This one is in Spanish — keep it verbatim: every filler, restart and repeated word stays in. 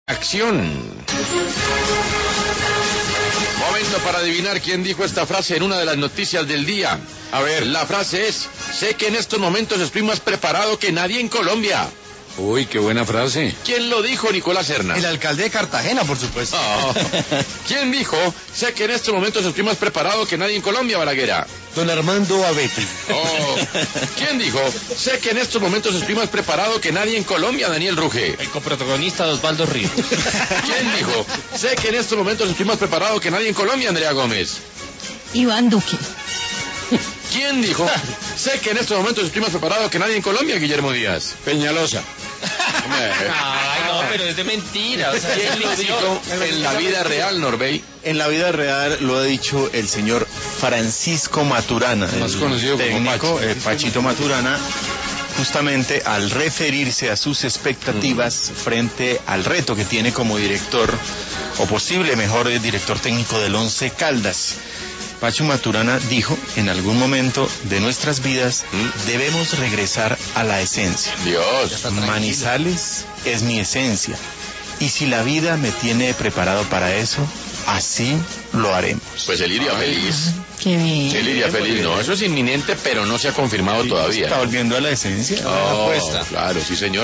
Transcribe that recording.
Acción. Momento para adivinar quién dijo esta frase en una de las noticias del día. A ver, la frase es: sé que en estos momentos estoy más preparado que nadie en Colombia. Uy, qué buena frase. ¿Quién lo dijo, Nicolás Serna? El alcalde de Cartagena, por supuesto. Oh. ¿Quién dijo: sé que en estos momentos estoy más preparado que nadie en Colombia, Balaguera? Don Armando Abetti. Oh. ¿Quién dijo: sé que en estos momentos estoy más preparado que nadie en Colombia, Daniel Ruge? El coprotagonista de Osvaldo Ríos. ¿Quién dijo: sé que en estos momentos estoy más preparado que nadie en Colombia, Andrea Gómez? Iván Duque. ¿Quién dijo: sé que en estos momentos estoy más preparado que nadie en Colombia, Guillermo Díaz? Peñalosa. Ay, no, pero es de mentira. O sea, ¿Quién lo dijo en la vida real, Norbey? En la vida real lo ha dicho el señor Francisco Maturana, Más el conocido como técnico, Pachi. eh, Pachito Maturana, justamente al referirse a sus expectativas mm. frente al reto que tiene como director, o posible mejor director técnico del Once Caldas. Pacho Maturana dijo: en algún momento de nuestras vidas ¿Mm? debemos regresar a la esencia. Dios. Manizales es mi esencia, y si la vida me tiene preparado para eso, así lo haremos. Pues él iría feliz. Qué bien. Él iría feliz, no, eso es inminente, pero no se ha confirmado todavía. Está volviendo a la esencia. Oh, claro, sí señor.